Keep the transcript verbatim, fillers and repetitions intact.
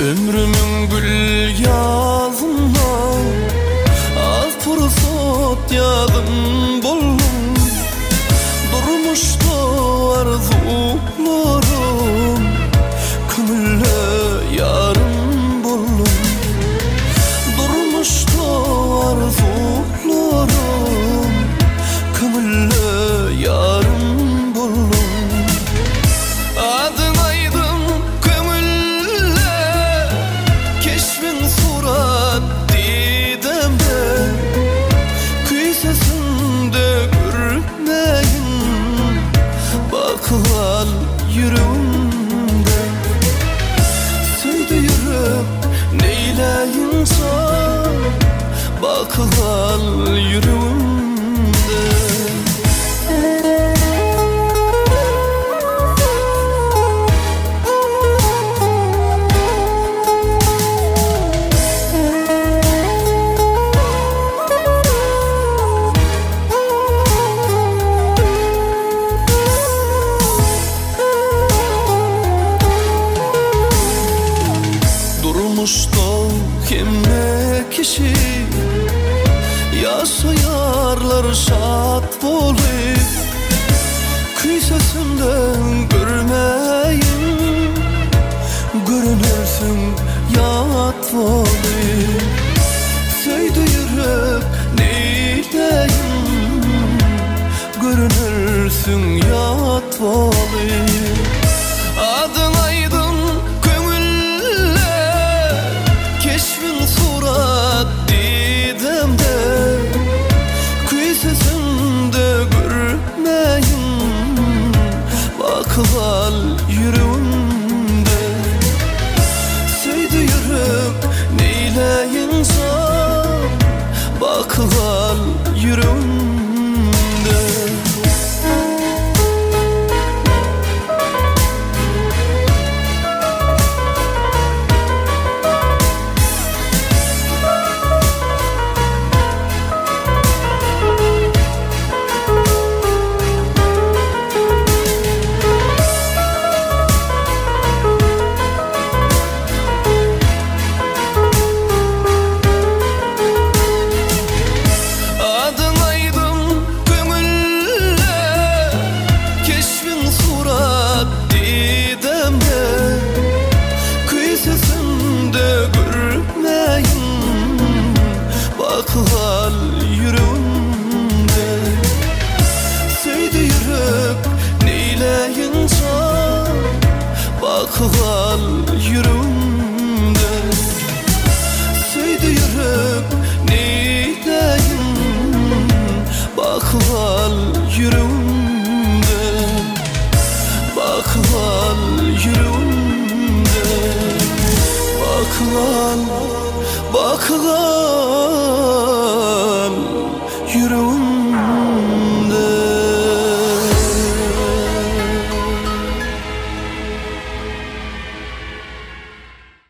Ömrümün gül yazından az fursat yadım buldum. Durmuştu arzularım, kömülle yarım buldum. Durmuştu arzularım, kömülle yarım buldum. Adın aydın kömülle, keşfin surat didemde, kıy sesinde görmeyin, bakıval yüreğimde. Söydü yürek neyleyince, bakıval yüreğimde. Durmuştu kimne kişi, yaşayarlar şat bulup, kıy sesinden görmeyin, görünürsün yat bulup. Söydü yürek neyleyim, görünürsün yat bulup. Adın aydın kömülle, keşfin surat didemde, kıy sesinde görmeyin, bakıval yüreğimde. Söydü yürek neyleyince, bakıval yüreğimde. Bakıval yüreğimde. Söydü yürek neyleyince, bakıval yüreğimde. Söydü yürek neyleyin, bakıval yüreğimde. Bakıval yüreğimde. Bakıval, bakıval